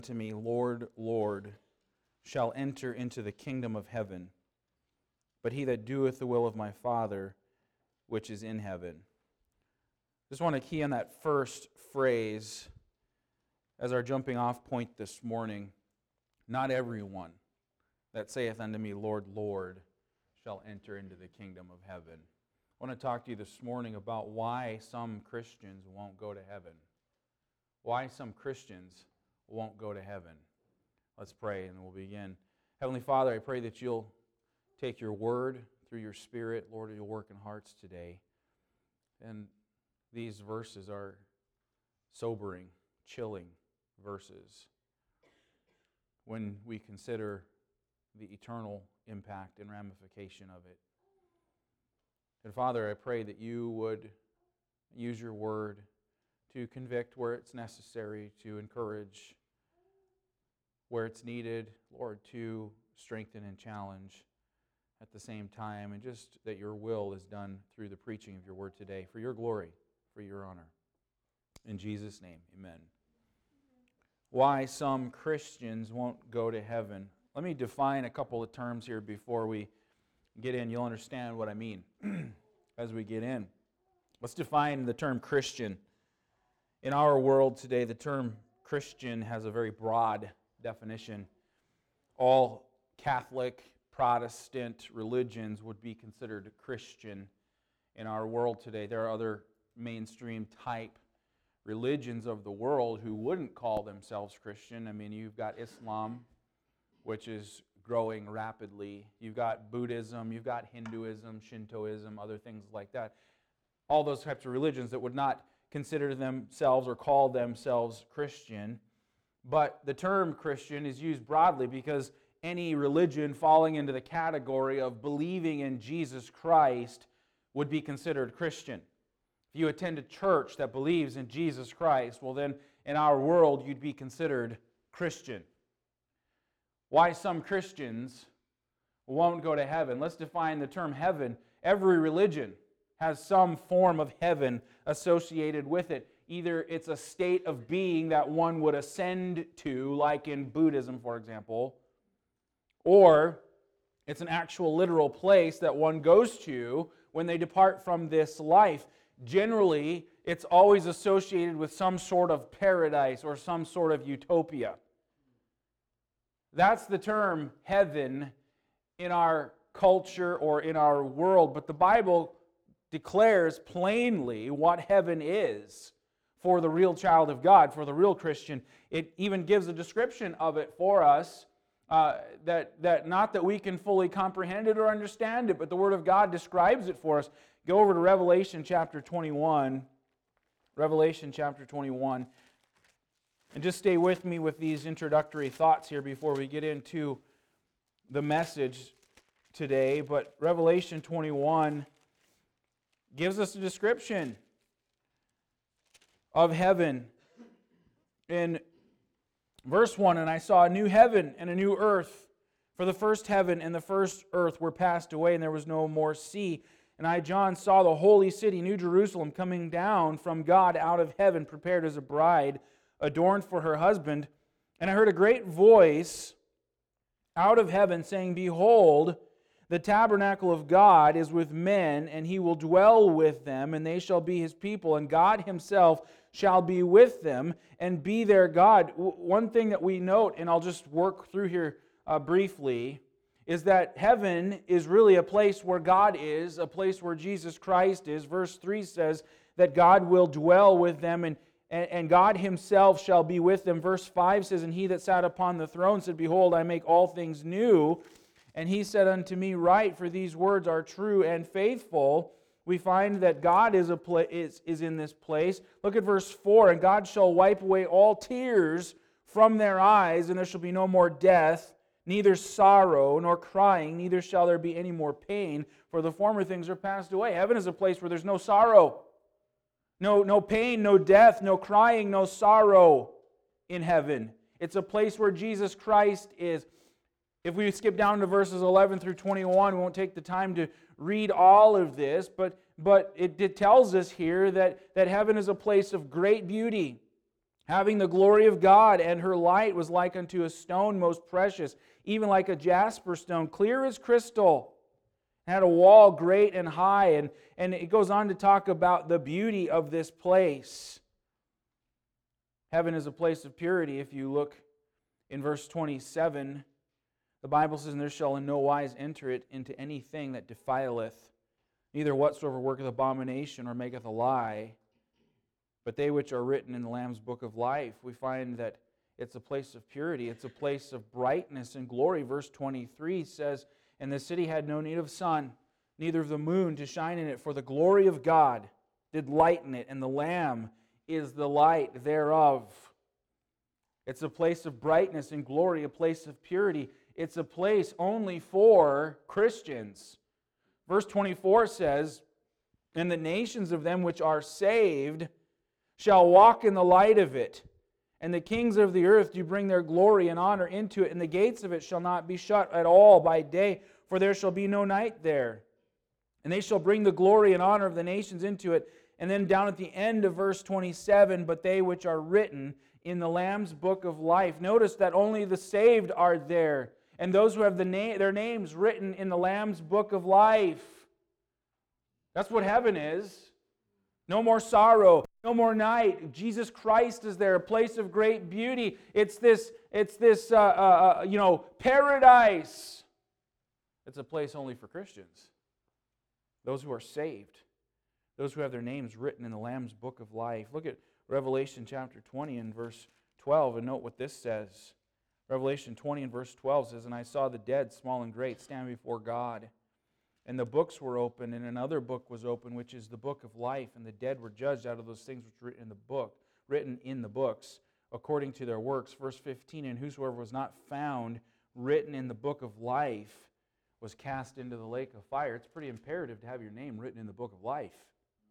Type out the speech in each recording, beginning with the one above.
to me, Lord, Lord, shall enter into the kingdom of heaven, but he that doeth the will of my Father which is in heaven. Just want to key on that first phrase as our jumping off point this morning. Not everyone that saith unto me, Lord, Lord, shall enter into the kingdom of heaven. I want to talk to you this morning about why some Christians won't go to heaven. Why some Christians won't go to heaven. Let's pray and we'll begin. Heavenly Father, I pray that you'll take your word through your Spirit. Lord, you'll work in hearts today. And these verses are sobering, chilling verses when we consider the eternal impact and ramification of it. And Father, I pray that you would use your word to convict where it's necessary, to encourage where it's needed, Lord, to strengthen and challenge at the same time, and just that your will is done through the preaching of your word today, for your glory, for your honor. In Jesus' name, amen. Why some Christians won't go to heaven. Let me define a couple of terms here before we get in. You'll understand what I mean as we get in. Let's define the term Christian. In our world today, the term Christian has a very broad definition. All Catholic, Protestant religions would be considered Christian in our world today. There are other mainstream type religions of the world who wouldn't call themselves Christian. I mean, you've got Islam, which is growing rapidly. You've got Buddhism, you've got Hinduism, Shintoism, other things like that. All those types of religions that would not consider themselves or call themselves Christian. But the term Christian is used broadly because any religion falling into the category of believing in Jesus Christ would be considered Christian. If you attend a church that believes in Jesus Christ, well then in our world you'd be considered Christian. Why some Christians won't go to heaven? Let's define the term heaven. Every religion has some form of heaven associated with it. Either it's a state of being that one would ascend to, like in Buddhism, for example, or it's an actual literal place that one goes to when they depart from this life. Generally, it's always associated with some sort of paradise or some sort of utopia. That's the term heaven in our culture or in our world, but the Bible declares plainly what heaven is for the real child of God, for the real Christian. It even gives a description of it for us, that not that we can fully comprehend it or understand it, but the Word of God describes it for us. Go over to Revelation chapter 21. Revelation chapter 21. And just stay with me with these introductory thoughts here before we get into the message today. But Revelation 21 gives us a description of heaven. In verse 1, and I saw a new heaven and a new earth, for the first heaven and the first earth were passed away, and there was no more sea. And I, John, saw the holy city, New Jerusalem, coming down from God out of heaven, prepared as a bride, adorned for her husband. And I heard a great voice out of heaven saying, Behold, the tabernacle of God is with men, and He will dwell with them, and they shall be His people, and God Himself shall be with them, and be their God. One thing that we note, and I'll just work through here briefly, is that heaven is really a place where God is, a place where Jesus Christ is. Verse 3 says that God will dwell with them, and God Himself shall be with them. Verse 5 says, And He that sat upon the throne said, Behold, I make all things new. And He said unto me, Write, for these words are true and faithful. We find that God is in this place. Look at verse 4. And God shall wipe away all tears from their eyes, and there shall be no more death, neither sorrow nor crying, neither shall there be any more pain, for the former things are passed away. Heaven is a place where there's no sorrow, no pain, no death, no crying, no sorrow in heaven. It's a place where Jesus Christ is. If we skip down to verses 11 through 21, we won't take the time to read all of this, but it tells us here that heaven is a place of great beauty. having the glory of God, and her light was like unto a stone most precious, even like a jasper stone, clear as crystal. It had a wall great and high, and it goes on to talk about the beauty of this place. Heaven is a place of purity. If you look in verse 27, the Bible says, "And there shall in no wise enter it into anything that defileth, neither whatsoever worketh abomination or maketh a lie, but they which are written in the Lamb's book of life." We find that it's a place of purity. It's a place of brightness and glory. Verse 23 says, "And the city had no need of sun, neither of the moon to shine in it, for the glory of God did lighten it, and the Lamb is the light thereof." It's a place of brightness and glory, a place of purity. It's a place only for Christians. Verse 24 says, "And the nations of them which are saved shall walk in the light of it. And the kings of the earth do bring their glory and honor into it. And the gates of it shall not be shut at all by day, for there shall be no night there. And they shall bring the glory and honor of the nations into it." And then down at the end of verse 27, "But they which are written in the Lamb's book of life." Notice that only the saved are there, and those who have their names written in the Lamb's book of life. That's what heaven is. No more sorrow, no more night. Jesus Christ is there, a place of great beauty. It's this paradise. It's a place only for Christians, those who are saved, those who have their names written in the Lamb's book of life. Look at Revelation chapter 20 and verse 12, and note what this says. Revelation 20 and verse 12 says, "And I saw the dead, small and great, stand before God. And the books were opened, and another book was opened, which is the book of life. And the dead were judged out of those things which were written in the books, according to their works." Verse 15, "And whosoever was not found written in the book of life was cast into the lake of fire." It's pretty imperative to have your name written in the book of life.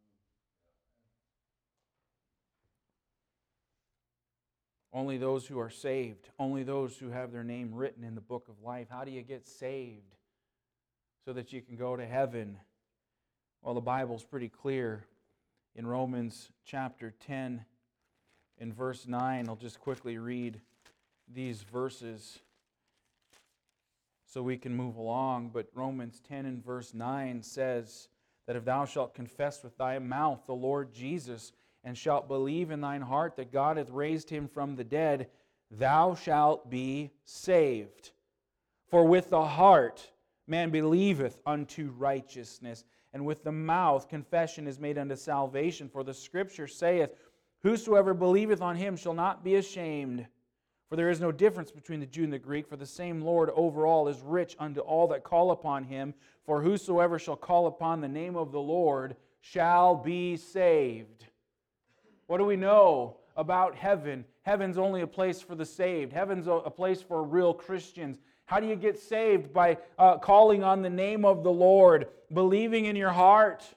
Only those who are saved, only those who have their name written in the book of life. How do you get saved so that you can go to heaven? Well, the Bible's pretty clear. In Romans chapter 10 in verse 9, I'll just quickly read these verses so we can move along. But Romans 10 and verse 9 says that if thou shalt confess with thy mouth the Lord Jesus, and shalt believe in thine heart that God hath raised him from the dead, thou shalt be saved. For with the heart man believeth unto righteousness, and with the mouth confession is made unto salvation. For the Scripture saith, Whosoever believeth on him shall not be ashamed. For there is no difference between the Jew and the Greek, for the same Lord over all is rich unto all that call upon him. For whosoever shall call upon the name of the Lord shall be saved." What do we know about heaven? Heaven's only a place for the saved. Heaven's a place for real Christians. How do you get saved? By calling on the name of the Lord, believing in your heart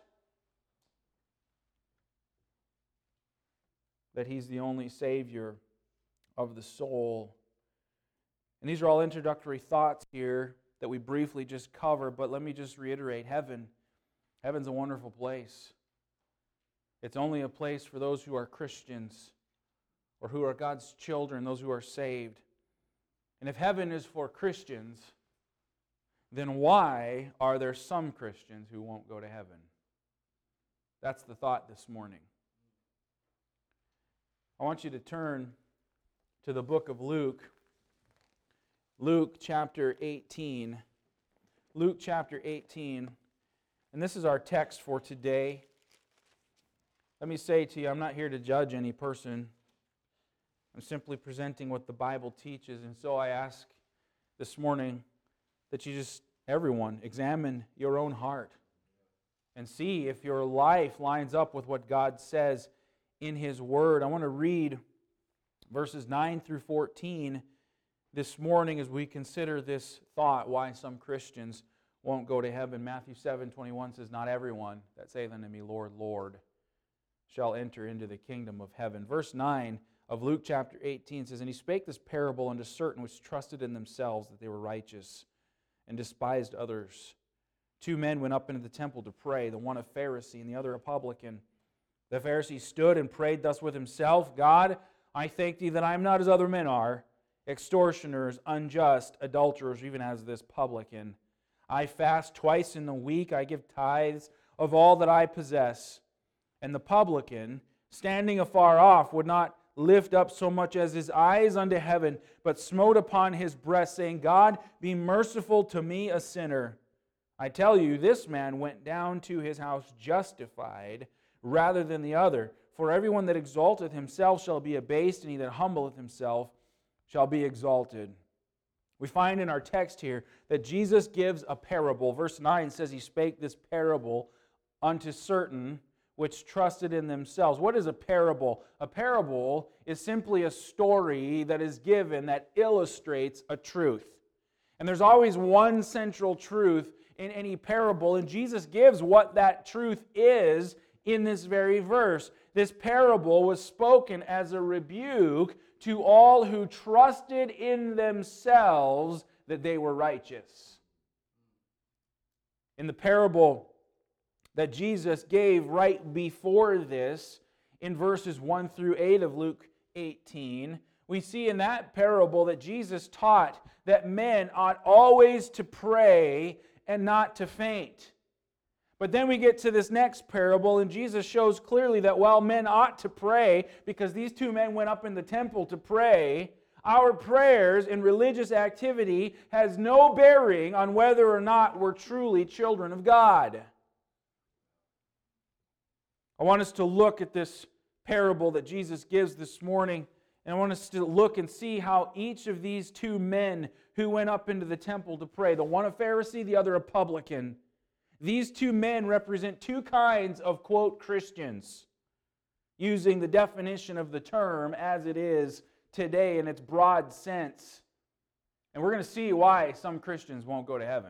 that He's the only Savior of the soul. And these are all introductory thoughts here that we briefly just cover, but let me just reiterate, heaven's a wonderful place. It's only a place for those who are Christians or who are God's children, those who are saved. And if heaven is for Christians, then why are there some Christians who won't go to heaven? That's the thought this morning. I want you to turn to the book of Luke. Luke chapter 18. Luke chapter 18. And this is our text for today. Let me say to you, I'm not here to judge any person. I'm simply presenting what the Bible teaches. And so I ask this morning that you just, everyone, examine your own heart and see if your life lines up with what God says in His Word. I want to read verses 9 through 14 this morning as we consider this thought, why some Christians won't go to heaven. Matthew 7:21 says, "Not everyone that saith unto me, Lord, Lord, shall enter into the kingdom of heaven." Verse 9 of Luke chapter 18 says, "And he spake this parable unto certain which trusted in themselves that they were righteous, and despised others. 2 men went up into the temple to pray, the one a Pharisee and the other a publican. The Pharisee stood and prayed thus with himself, God, I thank thee that I am not as other men are, extortioners, unjust, adulterers, even as this publican. I fast twice in the week, I give tithes of all that I possess. And the publican, standing afar off, would not lift up so much as his eyes unto heaven, but smote upon his breast, saying, God, be merciful to me, a sinner. I tell you, this man went down to his house justified rather than the other. For everyone that exalteth himself shall be abased, and he that humbleth himself shall be exalted. We find in our text here that Jesus gives a parable. Verse 9 says he spake this parable unto certain which trusted in themselves. What is a parable? A parable is simply a story that is given that illustrates a truth. And there's always one central truth in any parable, and Jesus gives what that truth is in this very verse. This parable was spoken as a rebuke to all who trusted in themselves that they were righteous. In the parable that Jesus gave right before this, in verses 1 through 8 of Luke 18, we see in that parable that Jesus taught that men ought always to pray and not to faint. But then we get to this next parable, and Jesus shows clearly that while men ought to pray, because these two men went up in the temple to pray, our prayers and religious activity has no bearing on whether or not we're truly children of God. I want us to look at this parable that Jesus gives this morning, and I want us to look and see how each of these two men who went up into the temple to pray, the one a Pharisee, the other a publican, these two men represent two kinds of, quote, Christians, using the definition of the term as it is today in its broad sense. And we're going to see why some Christians won't go to heaven.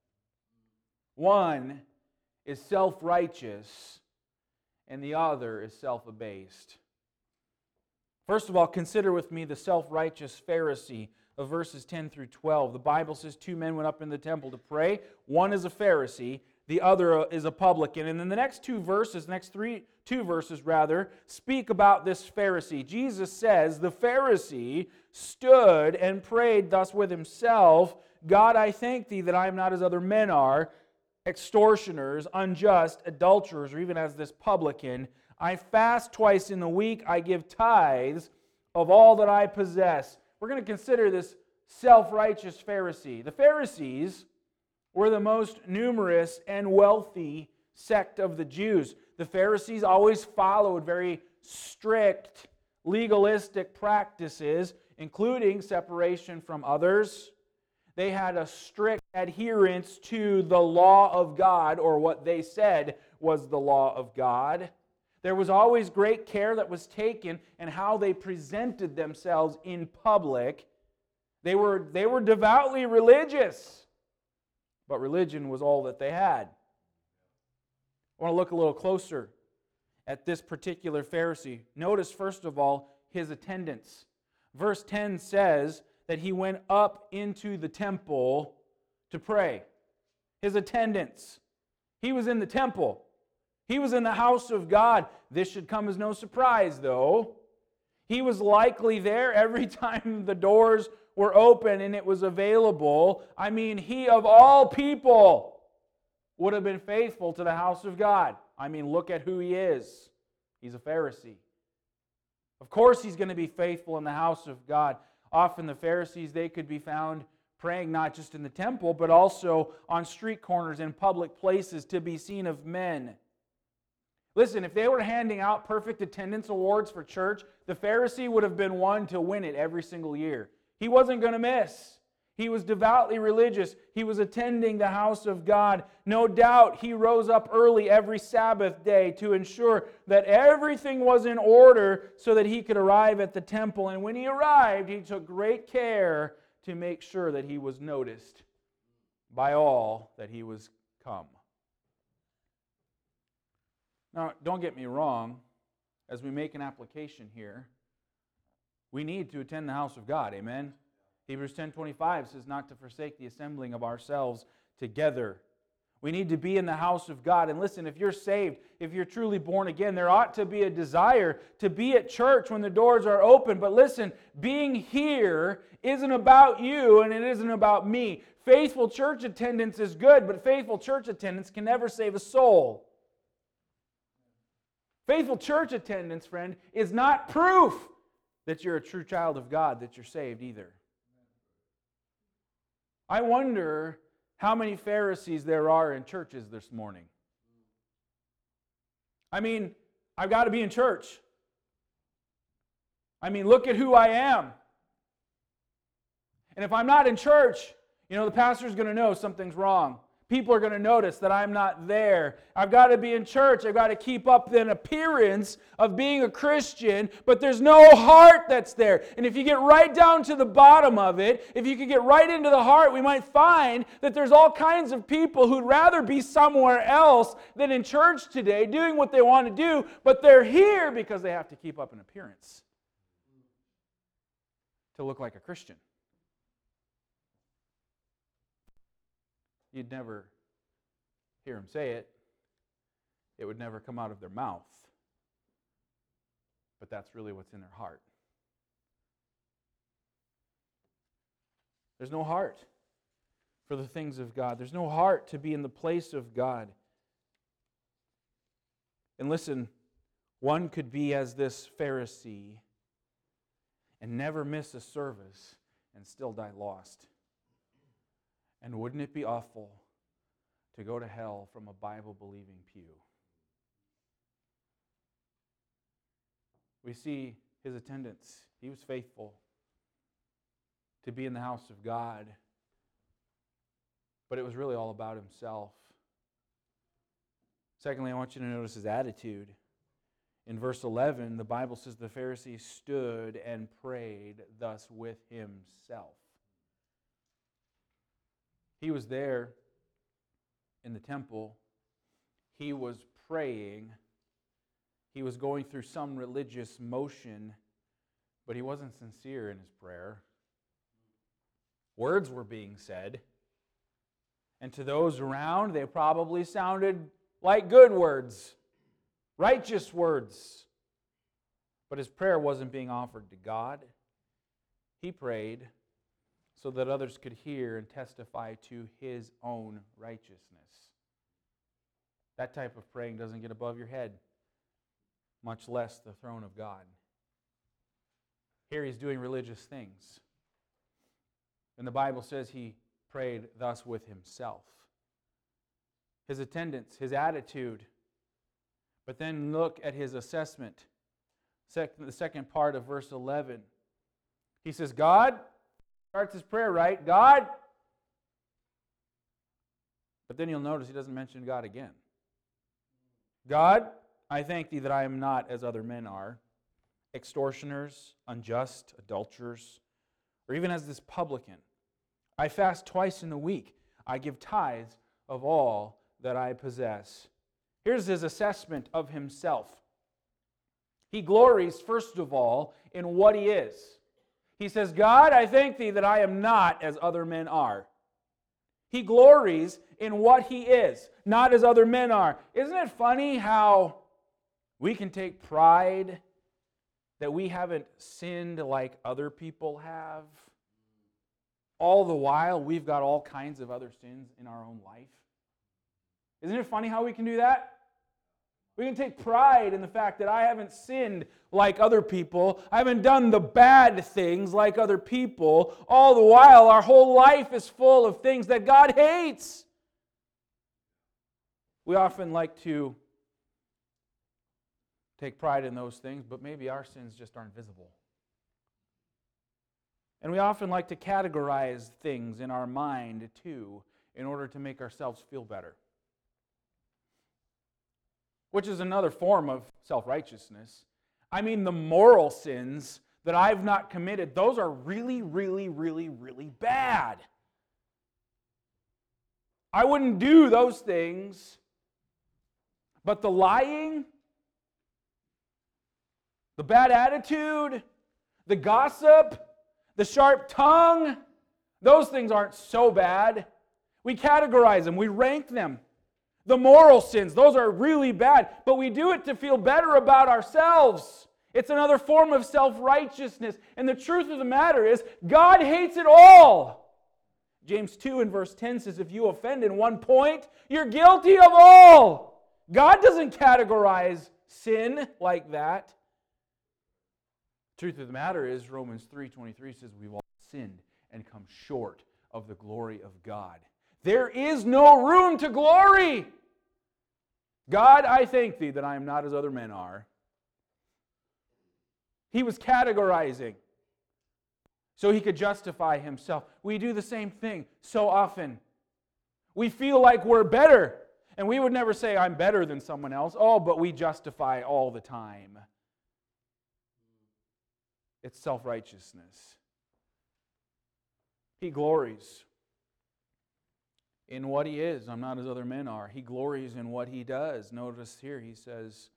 One is self-righteous, and the other is self-abased. First of all, consider with me the self-righteous Pharisee of verses 10 through 12. The Bible says two men went up in the temple to pray. One is a Pharisee, the other is a publican. And then the next two verses, speak about this Pharisee. Jesus says, the Pharisee stood and prayed thus with himself, God, I thank thee that I am not as other men are, extortioners, unjust, adulterers, or even as this publican. I fast twice in the week. I give tithes of all that I possess. We're going to consider this self-righteous Pharisee. The Pharisees were the most numerous and wealthy sect of the Jews. The Pharisees always followed very strict legalistic practices, including separation from others. They had a strict adherence to the law of God, or what they said was the law of God. There was always great care that was taken in how they presented themselves in public. They were devoutly religious, but religion was all that they had. I want to look a little closer at this particular Pharisee. Notice, first of all, his attendance. Verse 10 says that he went up into the temple to pray. His attendance. He was in the temple. He was in the house of God. This should come as no surprise, though. He was likely there every time the doors were open and it was available. I mean, he of all people would have been faithful to the house of God. I mean, look at who he is. He's a Pharisee. Of course he's going to be faithful in the house of God. Often the Pharisees, they could be found praying not just in the temple, but also on street corners and public places to be seen of men. Listen, if they were handing out perfect attendance awards for church, the Pharisee would have been one to win it every single year. He wasn't going to miss. He was devoutly religious. He was attending the house of God. No doubt he rose up early every Sabbath day to ensure that everything was in order so that he could arrive at the temple. And when he arrived, he took great care to make sure that he was noticed by all that he was come. Now, don't get me wrong, as we make an application here, we need to attend the house of God, amen? Hebrews 10:25 says not to forsake the assembling of ourselves together. We need to be in the house of God. And listen, if you're saved, if you're truly born again, there ought to be a desire to be at church when the doors are open. But listen, being here isn't about you and it isn't about me. Faithful church attendance is good, but faithful church attendance can never save a soul. Faithful church attendance, friend, is not proof that you're a true child of God, that you're saved either. I wonder how many Pharisees there are in churches this morning. I mean, I've got to be in church. I mean, look at who I am. And if I'm not in church, the pastor's going to know something's wrong. People are going to notice that I'm not there. I've got to be in church. I've got to keep up an appearance of being a Christian, but there's no heart that's there. And if you get right down to the bottom of it, if you could get right into the heart, we might find that there's all kinds of people who'd rather be somewhere else than in church today, doing what they want to do, but they're here because they have to keep up an appearance to look like a Christian. You'd never hear them say it. It would never come out of their mouth. But that's really what's in their heart. There's no heart for the things of God. There's no heart to be in the place of God. And listen, one could be as this Pharisee and never miss a service and still die lost. And wouldn't it be awful to go to hell from a Bible-believing pew? We see his attendance. He was faithful to be in the house of God, but it was really all about himself. Secondly, I want you to notice his attitude. In verse 11, the Bible says the Pharisee stood and prayed thus with himself. He was there in the temple. He was praying. He was going through some religious motion, but he wasn't sincere in his prayer. Words were being said, and to those around, they probably sounded like good words, righteous words. But his prayer wasn't being offered to God. He prayed so that others could hear and testify to his own righteousness. That type of praying doesn't get above your head, much less the throne of God. Here he's doing religious things. And the Bible says he prayed thus with himself. His attendance, his attitude. But then look at his assessment. The second part of verse 11. He says, God, starts his prayer right, God. But then you'll notice he doesn't mention God again. God, I thank thee that I am not as other men are, extortioners, unjust, adulterers, or even as this publican. I fast twice in the week. I give tithes of all that I possess. Here's his assessment of himself. He glories, first of all, in what he is. He says, God, I thank thee that I am not as other men are. He glories in what he is, not as other men are. Isn't it funny how we can take pride that we haven't sinned like other people have? All the while, we've got all kinds of other sins in our own life. Isn't it funny how we can do that? We can take pride in the fact that I haven't sinned like other people. I haven't done the bad things like other people. All the while, our whole life is full of things that God hates. We often like to take pride in those things, but maybe our sins just aren't visible. And we often like to categorize things in our mind, too, in order to make ourselves feel better. Which is another form of self-righteousness. I mean, the moral sins that I've not committed, those are really, really, really, really bad. I wouldn't do those things. But the lying, the bad attitude, the gossip, the sharp tongue, those things aren't so bad. We categorize them, we rank them. The moral sins, those are really bad, but we do it to feel better about ourselves. It's another form of self-righteousness. And the truth of the matter is, God hates it all. James 2 and verse 10 says, if you offend in one point, you're guilty of all. God doesn't categorize sin like that. The truth of the matter is, Romans 3:23 says, we've all sinned and come short of the glory of God. There is no room to glory. God, I thank thee that I am not as other men are. He was categorizing so he could justify himself. We do the same thing so often. We feel like we're better, and we would never say, I'm better than someone else. Oh, but we justify all the time. It's self-righteousness. He glories in what he is. I'm not as other men are. He glories in what he does. Notice here he says,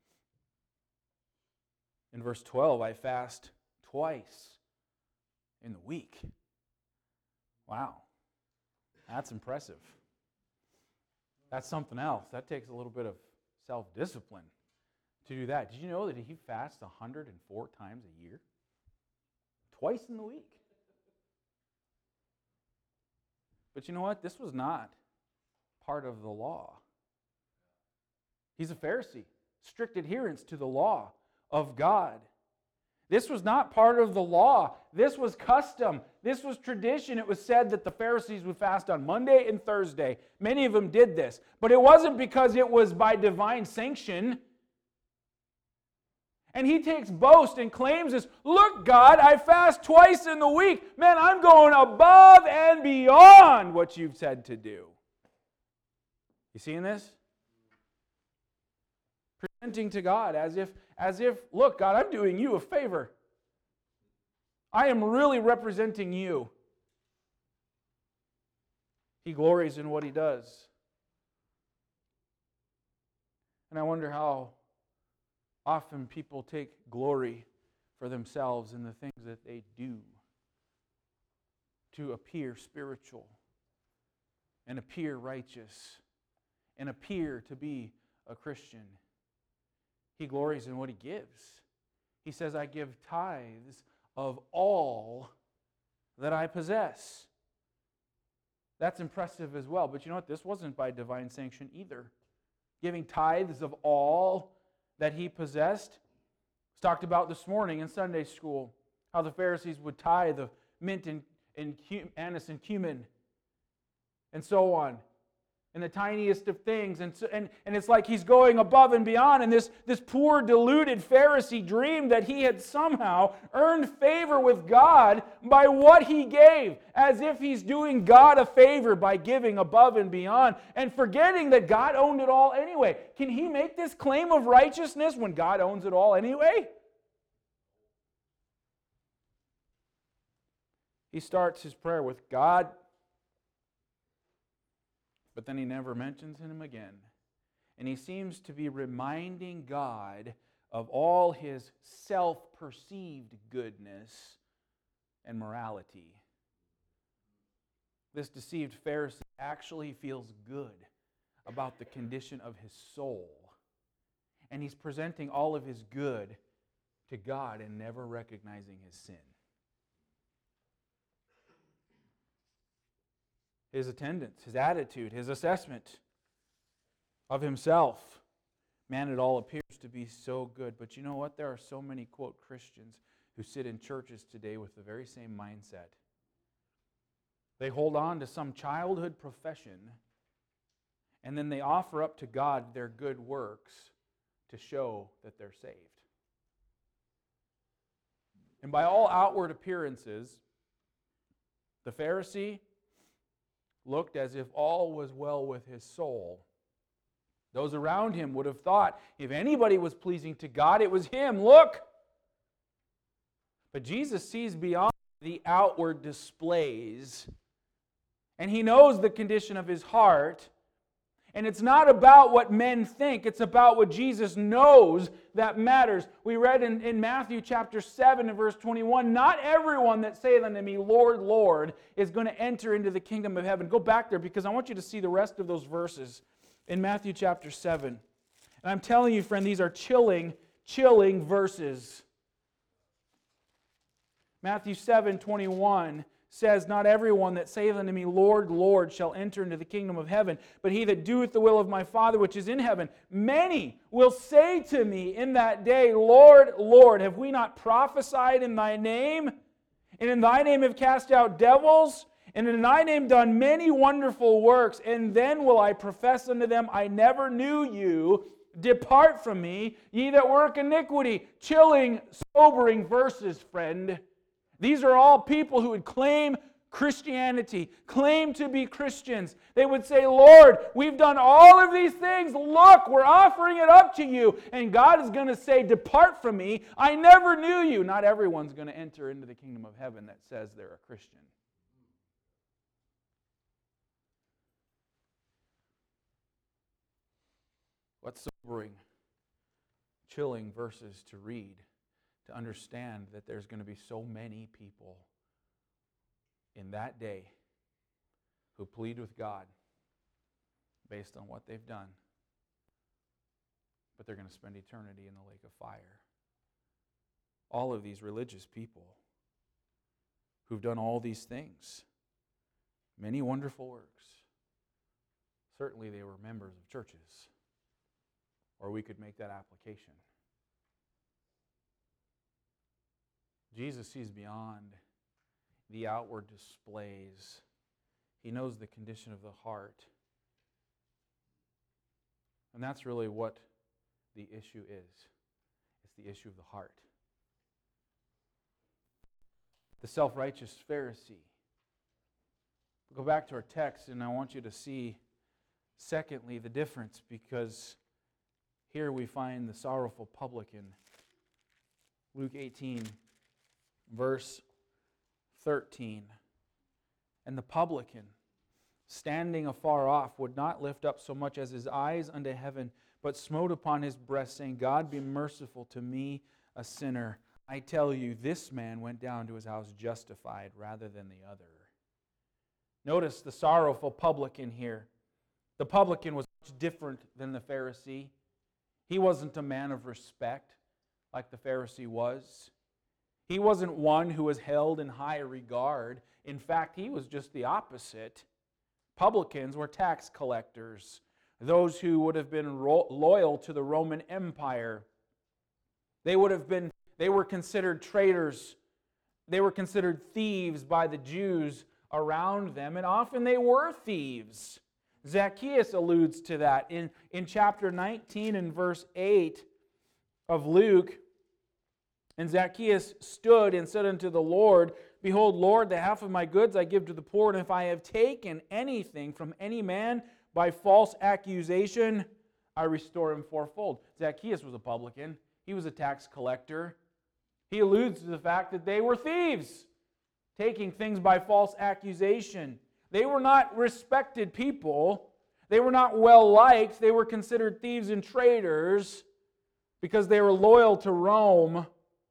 in verse 12, I fast twice in the week. Wow. That's impressive. That's something else. That takes a little bit of self-discipline to do that. Did you know that he fasts 104 times a year? Twice in the week. But you know what? This was not part of the law. He's a Pharisee. Strict adherence to the law of God. This was not part of the law. This was custom. This was tradition. It was said that the Pharisees would fast on Monday and Thursday. Many of them did this. But it wasn't because it was by divine sanction. And he takes boast and claims this, look, God, I fast twice in the week. Man, I'm going above and beyond what you've said to do. You seeing this? Presenting to God as if, look, God, I'm doing you a favor. I am really representing you. He glories in what he does. And I wonder how often people take glory for themselves in the things that they do to appear spiritual and appear righteous and appear to be a Christian. He glories in what he gives. He says, I give tithes of all that I possess. That's impressive as well. But you know what? This wasn't by divine sanction either. Giving tithes of all that he possessed. It's talked about this morning in Sunday school, how the Pharisees would tithe of mint and anise and cumin and so on. And the tiniest of things. And it's like he's going above and beyond. And this poor, deluded Pharisee dreamed that he had somehow earned favor with God by what he gave. As if he's doing God a favor by giving above and beyond. And forgetting that God owned it all anyway. Can he make this claim of righteousness when God owns it all anyway? He starts his prayer with God. But then he never mentions him again. And he seems to be reminding God of all his self-perceived goodness and morality. This deceived Pharisee actually feels good about the condition of his soul. And he's presenting all of his good to God and never recognizing his sin. His attendance, his attitude, his assessment of himself. Man, it all appears to be so good. But you know what? There are so many, quote, Christians who sit in churches today with the very same mindset. They hold on to some childhood profession, and then they offer up to God their good works to show that they're saved. And by all outward appearances, the Pharisee looked as if all was well with his soul. Those around him would have thought if anybody was pleasing to God, it was him. Look! But Jesus sees beyond the outward displays, and he knows the condition of his heart. And it's not about what men think, it's about what Jesus knows that matters. We read in Matthew chapter 7 and verse 21, not everyone that saith unto me, Lord, Lord, is going to enter into the kingdom of heaven. Go back there because I want you to see the rest of those verses. in Matthew chapter 7. And I'm telling you, friend, these are chilling verses. Matthew 7:21 says, "Not everyone that saith unto me, Lord, Lord, shall enter into the kingdom of heaven, but he that doeth the will of my Father which is in heaven. Many will say to me in that day, Lord, Lord, have we not prophesied in thy name? And in thy name have cast out devils? And in thy name done many wonderful works? And then will I profess unto them, I never knew you. Depart from me, ye that work iniquity." Chilling, sobering verses, friend. These are all people who would claim Christianity, claim to be Christians. They would say, Lord, we've done all of these things. Look, we're offering it up to you. And God is going to say, depart from me. I never knew you. Not everyone's going to enter into the kingdom of heaven that says they're a Christian. What sobering, chilling verses to read, to understand that there's going to be so many people in that day who plead with God based on what they've done, but they're going to spend eternity in the lake of fire. All of these religious people who've done all these things, many wonderful works, certainly they were members of churches, or we could make that application. Jesus sees beyond the outward displays. He knows the condition of the heart. And that's really what the issue is. It's the issue of the heart. The self-righteous Pharisee. We'll go back to our text, and I want you to see, secondly, the difference, because here we find the sorrowful publican. Luke 18, verse 13. "And the publican, standing afar off, would not lift up so much as his eyes unto heaven, but smote upon his breast, saying, God be merciful to me, a sinner. I tell you, this man went down to his house justified rather than the other." Notice the sorrowful publican here. The publican was much different than the Pharisee. He wasn't a man of respect like the Pharisee was. He wasn't one who was held in high regard. In fact, he was just the opposite. Publicans were tax collectors, those who would have been loyal to the Roman Empire. They were considered traitors. They were considered thieves by the Jews around them, and often they were thieves. Zacchaeus alludes to that in chapter 19 and verse 8 of Luke. "And Zacchaeus stood and said unto the Lord, Behold, Lord, the half of my goods I give to the poor, and if I have taken anything from any man by false accusation, I restore him fourfold." Zacchaeus was a publican. He was a tax collector. He alludes to the fact that they were thieves, taking things by false accusation. They were not respected people. They were not well-liked. They were considered thieves and traitors because they were loyal to Rome.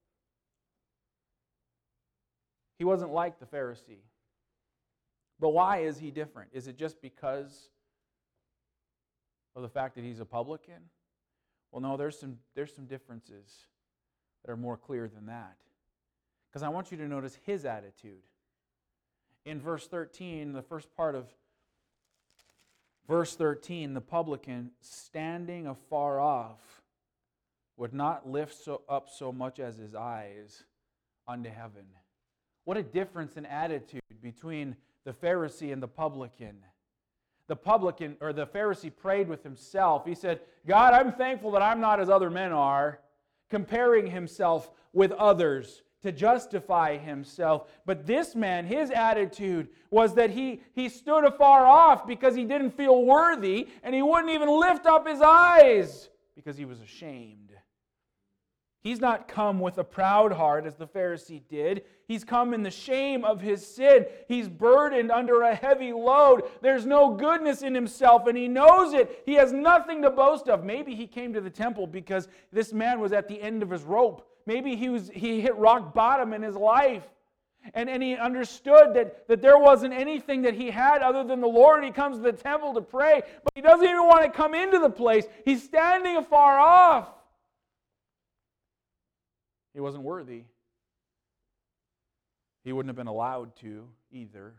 He wasn't like the Pharisee. But why is he different? Is it just because of the fact that he's a publican? Well, no, there's some differences that are more clear than that. Because I want you to notice his attitude. In verse 13, the first part of verse 13, the publican, standing afar off, would not lift up so much as his eyes unto heaven. What a difference in attitude between the Pharisee and the publican. The publican, or the Pharisee, prayed with himself. He said, God, I'm thankful that I'm not as other men are, comparing himself with others to justify himself. But this man, his attitude was that he stood afar off because he didn't feel worthy, and he wouldn't even lift up his eyes because he was ashamed. He's not come with a proud heart as the Pharisee did. He's come in the shame of his sin. He's burdened under a heavy load. There's no goodness in himself, and he knows it. He has nothing to boast of. Maybe he came to the temple because this man was at the end of his rope. Maybe he hit rock bottom in his life. And he understood that there wasn't anything that he had other than the Lord. He comes to the temple to pray, but he doesn't even want to come into the place. He's standing afar off. He wasn't worthy. He wouldn't have been allowed to either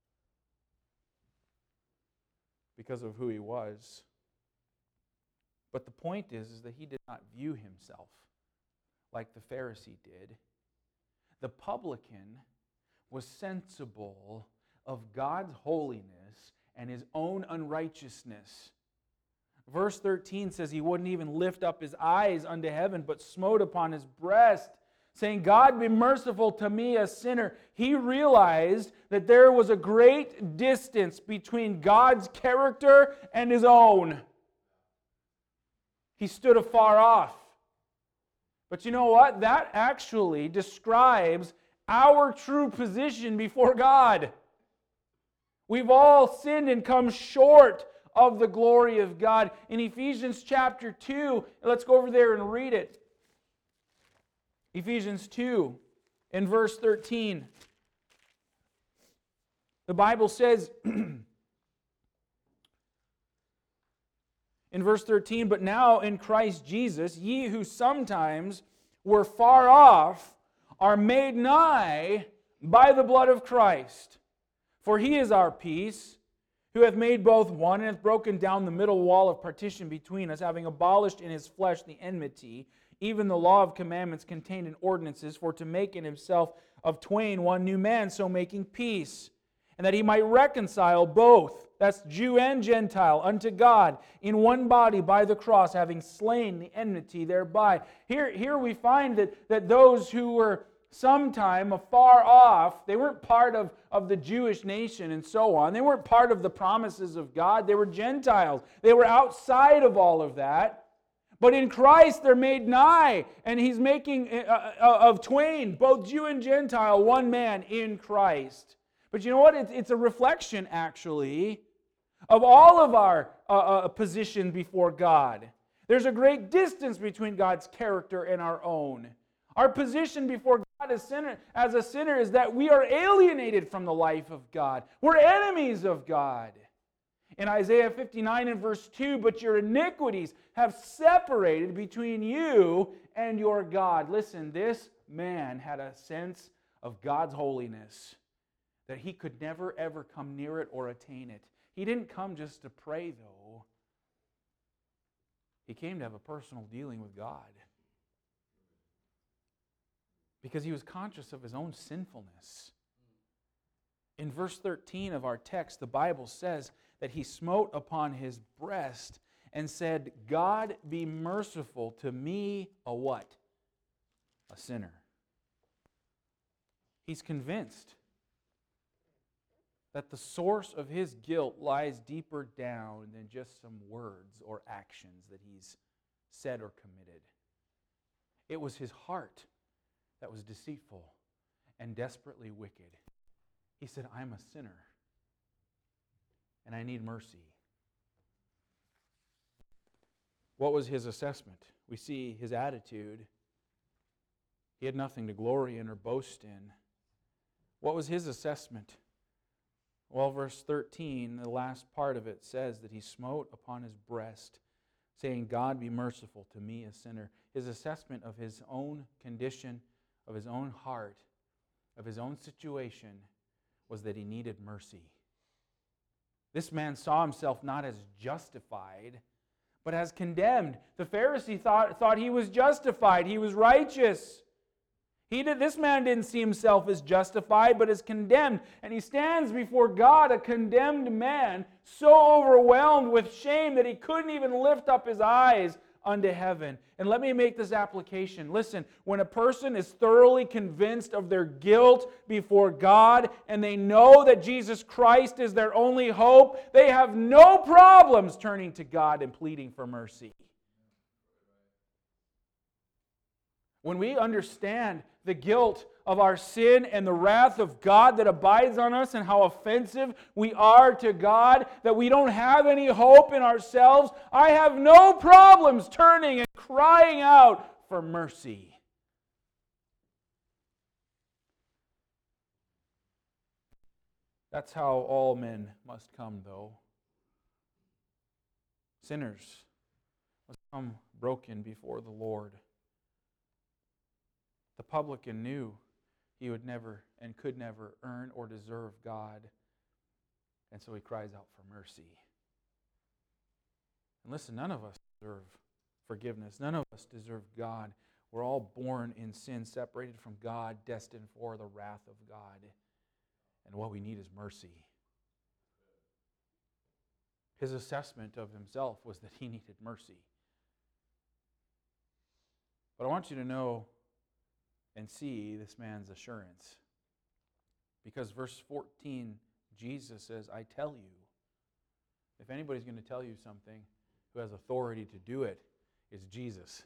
because of who he was. But the point is that he did not view himself like the Pharisee did. The publican was sensible of God's holiness and his own unrighteousness. Verse 13 says he wouldn't even lift up his eyes unto heaven, but smote upon his breast, saying, God, be merciful to me, a sinner. He realized that there was a great distance between God's character and his own. He stood afar off. But you know what? That actually describes our true position before God. We've all sinned and come short of the glory of God. In Ephesians chapter 2, let's go over there and read it. Ephesians 2, in verse 13. The Bible says, in verse 13, but now in Christ Jesus, ye who sometimes were far off are made nigh by the blood of Christ. For he is our peace, who hath made both one, and hath broken down the middle wall of partition between us, having abolished in his flesh the enmity, even the law of commandments contained in ordinances, for to make in himself of twain one new man, so making peace, and that he might reconcile both, that's Jew and Gentile, unto God in one body by the cross, having slain the enmity thereby. Here we find that those who were sometime afar off, they weren't part of the Jewish nation and so on. They weren't part of the promises of God. They were Gentiles. They were outside of all of that. But in Christ they're made nigh, and He's making of twain, both Jew and Gentile, one man in Christ. But you know what? It's a reflection, actually, of all of our position before God. There's a great distance between God's character and our own. Our position before God as a sinner is that we are alienated from the life of God. We're enemies of God. In Isaiah 59 and verse 2, but your iniquities have separated between you and your God. Listen, this man had a sense of God's holiness, that he could never ever come near it or attain it. He didn't come just to pray, though. He came to have a personal dealing with God, because he was conscious of his own sinfulness. In verse 13 of our text, the Bible says that he smote upon his breast and said, God, be merciful to me, a what? A sinner. He's convinced that the source of his guilt lies deeper down than just some words or actions that he's said or committed. It was his heart that was deceitful and desperately wicked. He said, I'm a sinner, and I need mercy. What was his assessment? We see his attitude. He had nothing to glory in or boast in. What was his assessment? Well, verse 13, the last part of it says that he smote upon his breast, saying, God, be merciful to me, a sinner. His assessment of his own condition, of his own heart, of his own situation, was that he needed mercy. This man saw himself not as justified, but as condemned. The Pharisee thought he was justified. He was righteous. This man didn't see himself as justified, but as condemned. And he stands before God, a condemned man, so overwhelmed with shame that he couldn't even lift up his eyes unto heaven. And let me make this application. Listen, when a person is thoroughly convinced of their guilt before God, and they know that Jesus Christ is their only hope, they have no problems turning to God and pleading for mercy. When we understand the guilt of our sin and the wrath of God that abides on us, and how offensive we are to God, that we don't have any hope in ourselves, I have no problems turning and crying out for mercy. That's how all men must come, though. Sinners must come broken before the Lord. The publican knew he would never and could never earn or deserve God, and so he cries out for mercy. And listen, none of us deserve forgiveness. None of us deserve God. We're all born in sin, separated from God, destined for the wrath of God. And what we need is mercy. His assessment of himself was that he needed mercy. But I want you to know and see this man's assurance. Because verse 14, Jesus says, I tell you. If anybody's going to tell you something who has authority to do it, it's Jesus.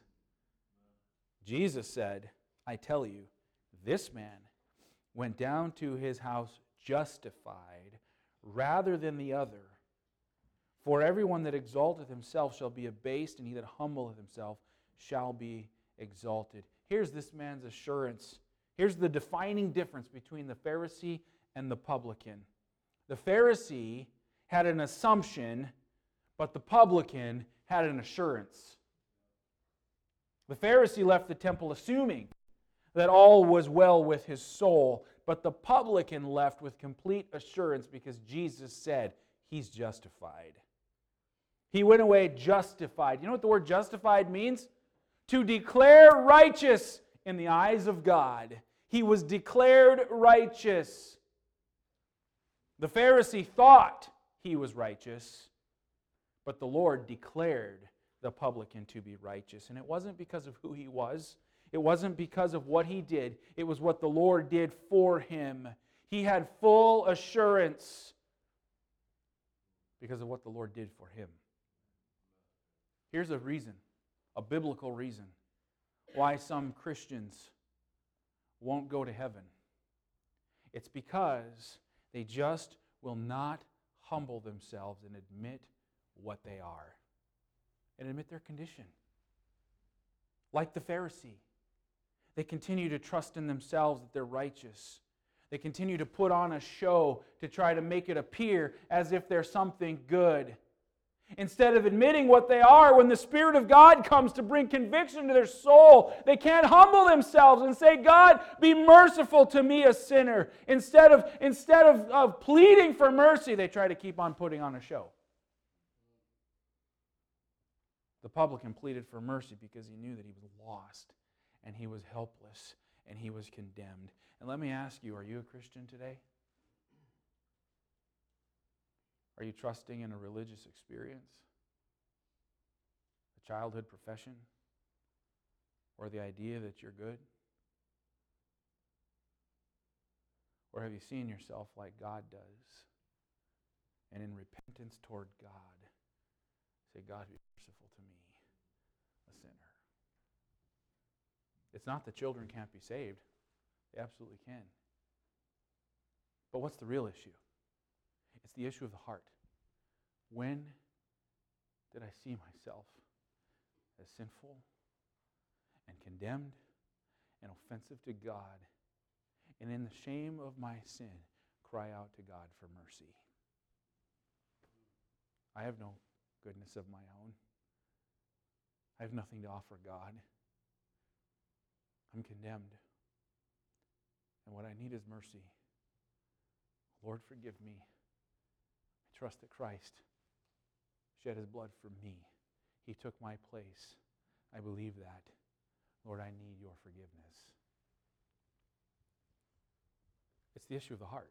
Jesus said, I tell you, this man went down to his house justified rather than the other. For everyone that exalteth himself shall be abased, and he that humbleth himself shall be exalted. Here's this man's assurance. Here's the defining difference between the Pharisee and the publican. The Pharisee had an assumption, but the publican had an assurance. The Pharisee left the temple assuming that all was well with his soul, but the publican left with complete assurance because Jesus said he's justified. He went away justified. You know what the word justified means? To declare righteous in the eyes of God. He was declared righteous. The Pharisee thought he was righteous, but the Lord declared the publican to be righteous. And it wasn't because of who he was. It wasn't because of what he did. It was what the Lord did for him. He had full assurance because of what the Lord did for him. Here's a reason, a biblical reason, why some Christians won't go to heaven. It's because they just will not humble themselves and admit what they are and admit their condition. Like the Pharisee, they continue to trust in themselves that they're righteous. They continue to put on a show to try to make it appear as if they're something good. Instead of admitting what they are, when the Spirit of God comes to bring conviction to their soul, they can't humble themselves and say, God, be merciful to me, a sinner. Instead of pleading for mercy, they try to keep on putting on a show. The publican pleaded for mercy because he knew that he was lost and he was helpless and he was condemned. And let me ask you, are you a Christian today? Are you trusting in a religious experience? A childhood profession? Or the idea that you're good? Or have you seen yourself like God does? And in repentance toward God, say, God, be merciful to me, a sinner. It's not that children can't be saved. They absolutely can. But what's the real issue? It's the issue of the heart. When did I see myself as sinful and condemned and offensive to God, and in the shame of my sin, cry out to God for mercy? I have no goodness of my own. I have nothing to offer God. I'm condemned. And what I need is mercy. Lord, forgive me. I trust that Christ shed his blood for me. He took my place. I believe that. Lord, I need your forgiveness. It's the issue of the heart.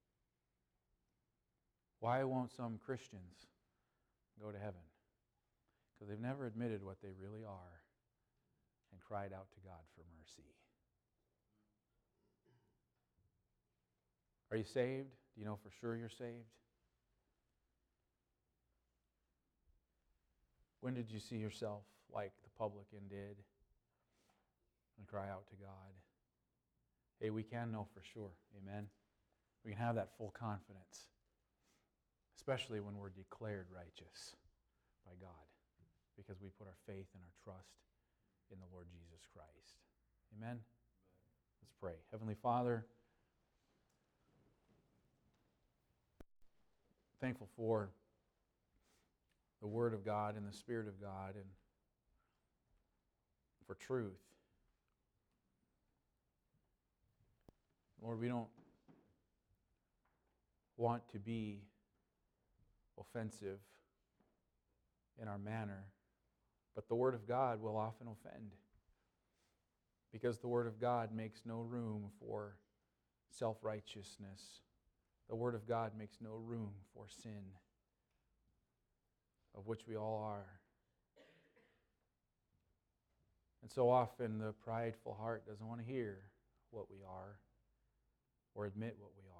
Why won't some Christians go to heaven? Because they've never admitted what they really are and cried out to God for mercy. Are you saved? Do you know for sure you're saved? When did you see yourself like the publican did and cry out to God? Hey, we can know for sure. Amen? We can have that full confidence, especially when we're declared righteous by God, because we put our faith and our trust in the Lord Jesus Christ. Amen? Let's pray. Heavenly Father, Thankful for the Word of God and the Spirit of God and for truth. Lord, we don't want to be offensive in our manner, but the Word of God will often offend, because the Word of God makes no room for self-righteousness. The Word of God makes no room for sin, of which we all are. And so often the prideful heart doesn't want to hear what we are or admit what we are.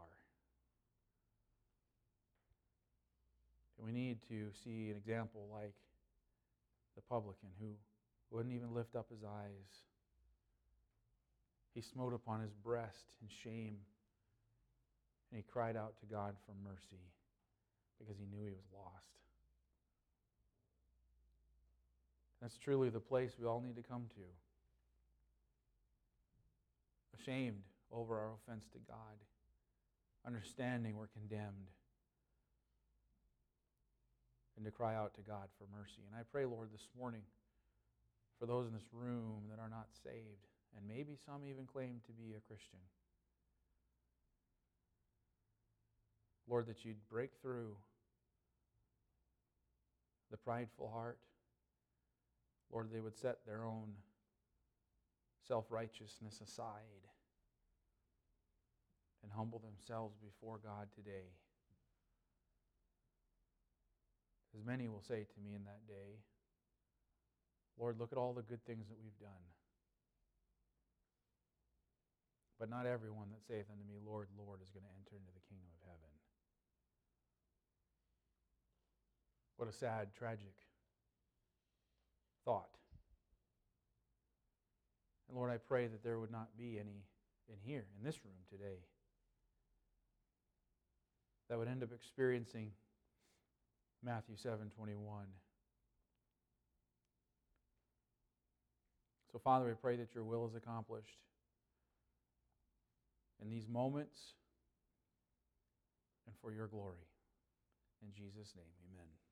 And we need to see an example like the publican who wouldn't even lift up his eyes. He smote upon his breast in shame, and he cried out to God for mercy because he knew he was lost. That's truly the place we all need to come to. Ashamed over our offense to God, understanding we're condemned, and to cry out to God for mercy. And I pray, Lord, this morning for those in this room that are not saved, and maybe some even claim to be a Christian. Lord, that you'd break through the prideful heart. Lord, they would set their own self-righteousness aside and humble themselves before God today. As many will say to me in that day, Lord, look at all the good things that we've done. But not everyone that saith unto me, Lord, Lord, is going to enter into the kingdom of heaven. What a sad, tragic thought. And Lord, I pray that there would not be any in here, in this room today, that would end up experiencing Matthew 7:21. So, Father, we pray that your will is accomplished in these moments and for your glory. In Jesus' name, amen.